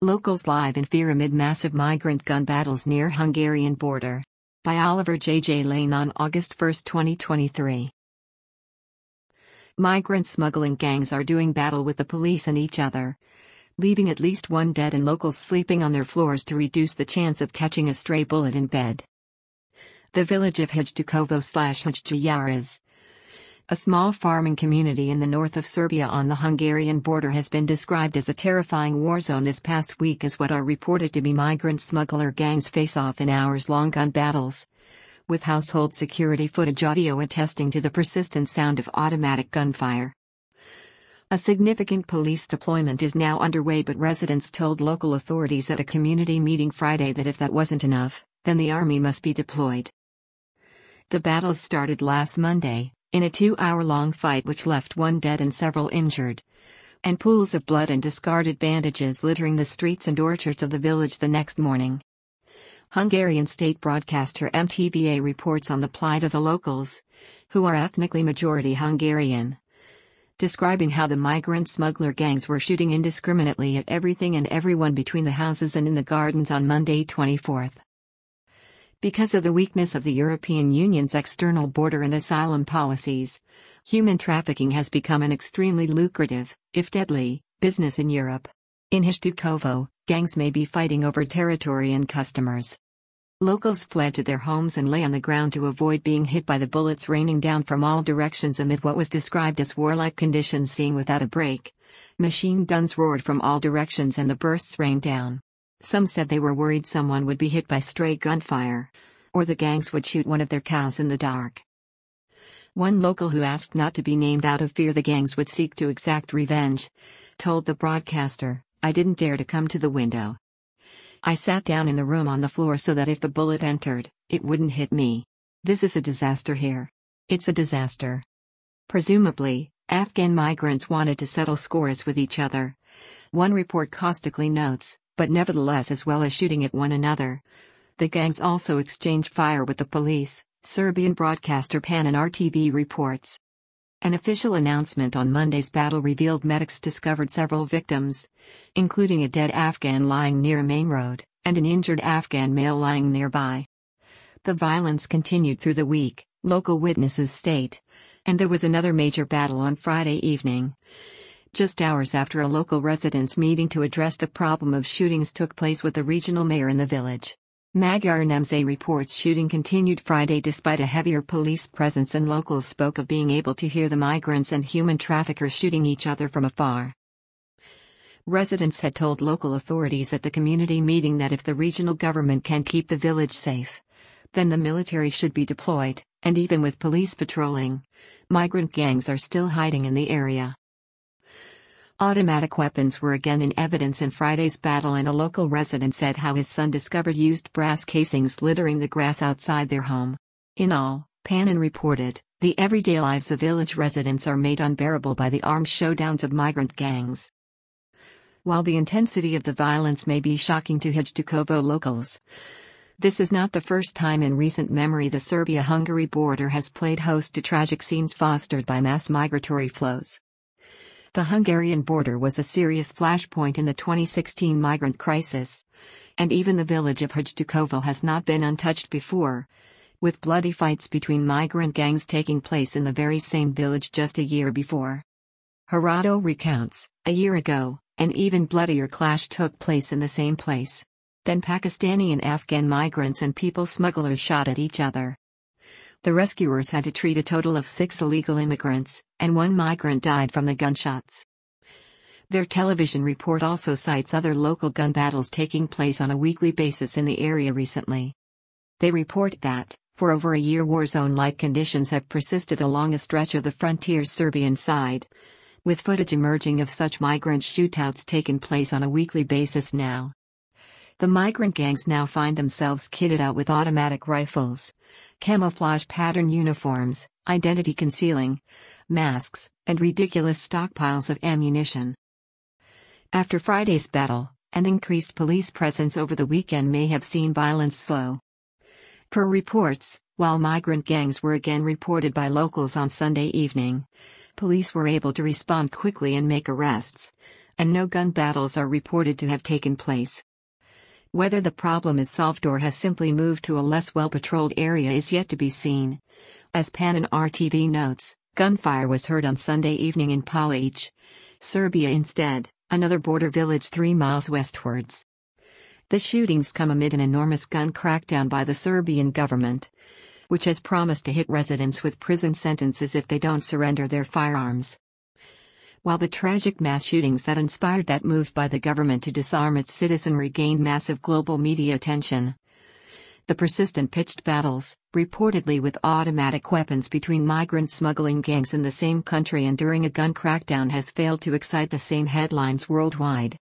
Locals live in fear amid massive migrant gun battles near Hungarian border. By Oliver J. Lane on August 1, 2023. Migrant smuggling gangs are doing battle with the police and each other, leaving at least one dead and locals sleeping on their floors to reduce the chance of catching a stray bullet in bed. The village of Hajdukovo/Hajdujaras, a small farming community in the north of Serbia on the Hungarian border, has been described as a terrifying war zone this past week as what are reported to be migrant smuggler gangs face off in hours-long gun battles, with household security footage audio attesting to the persistent sound of automatic gunfire. A significant police deployment is now underway, but residents told local authorities at a community meeting Friday that if that wasn't enough, then the army must be deployed. The battles started last Monday, in a 2-hour-long fight which left one dead and several injured, and pools of blood and discarded bandages littering the streets and orchards of the village the next morning. Hungarian state broadcaster MTVA reports on the plight of the locals, who are ethnically majority Hungarian, describing how the migrant smuggler gangs were shooting indiscriminately at everything and everyone between the houses and in the gardens on Monday 24th. Because of the weakness of the European Union's external border and asylum policies, human trafficking has become an extremely lucrative, if deadly, business in Europe. In Hajdukovo, gangs may be fighting over territory and customers. Locals fled to their homes and lay on the ground to avoid being hit by the bullets raining down from all directions amid what was described as warlike conditions seen without a break. Machine guns roared from all directions and the bursts rained down. Some said they were worried someone would be hit by stray gunfire, or the gangs would shoot one of their cows in the dark. One local, who asked not to be named out of fear the gangs would seek to exact revenge, told the broadcaster, "I didn't dare to come to the window. I sat down in the room on the floor so that if the bullet entered, it wouldn't hit me. This is a disaster here. It's a disaster." Presumably, Afghan migrants wanted to settle scores with each other. One report caustically notes, but nevertheless, as well as shooting at one another, the gangs also exchange fire with the police, Serbian broadcaster PAN and RTV reports. An official announcement on Monday's battle revealed medics discovered several victims, including a dead Afghan lying near a main road, and an injured Afghan male lying nearby. The violence continued through the week, local witnesses state, and there was another major battle on Friday evening, just hours after a local residents' meeting to address the problem of shootings took place with the regional mayor in the village. Magyar Nemzet reports shooting continued Friday despite a heavier police presence, and locals spoke of being able to hear the migrants and human traffickers shooting each other from afar. Residents had told local authorities at the community meeting that if the regional government can keep the village safe, then the military should be deployed, and even with police patrolling, migrant gangs are still hiding in the area. Automatic weapons were again in evidence in Friday's battle, and a local resident said how his son discovered used brass casings littering the grass outside their home. In all, PANN reported, the everyday lives of village residents are made unbearable by the armed showdowns of migrant gangs. While the intensity of the violence may be shocking to Hajdukovo locals, this is not the first time in recent memory the Serbia-Hungary border has played host to tragic scenes fostered by mass migratory flows. The Hungarian border was a serious flashpoint in the 2016 migrant crisis, and even the village of Hajdukovo has not been untouched before, with bloody fights between migrant gangs taking place in the very same village just a year before. Harado recounts, a year ago, an even bloodier clash took place in the same place. Then Pakistani and Afghan migrants and people smugglers shot at each other. The rescuers had to treat a total of 6 illegal immigrants, and 1 migrant died from the gunshots. Their television report also cites other local gun battles taking place on a weekly basis in the area recently. They report that, for over a year, war zone-like conditions have persisted along a stretch of the frontier's Serbian side, with footage emerging of such migrant shootouts taking place on a weekly basis now. The migrant gangs now find themselves kitted out with automatic rifles, camouflage pattern uniforms, identity concealing masks, and ridiculous stockpiles of ammunition. After Friday's battle, an increased police presence over the weekend may have seen violence slow. Per reports, while migrant gangs were again reported by locals on Sunday evening, police were able to respond quickly and make arrests, and no gun battles are reported to have taken place. Whether the problem is solved or has simply moved to a less well-patrolled area is yet to be seen. As Panin RTV notes, gunfire was heard on Sunday evening in Police, Serbia instead, another border village 3 miles westwards. The shootings come amid an enormous gun crackdown by the Serbian government, which has promised to hit residents with prison sentences if they don't surrender their firearms. While the tragic mass shootings that inspired that move by the government to disarm its citizenry gained massive global media attention, the persistent pitched battles, reportedly with automatic weapons between migrant smuggling gangs in the same country and during a gun crackdown, has failed to excite the same headlines worldwide.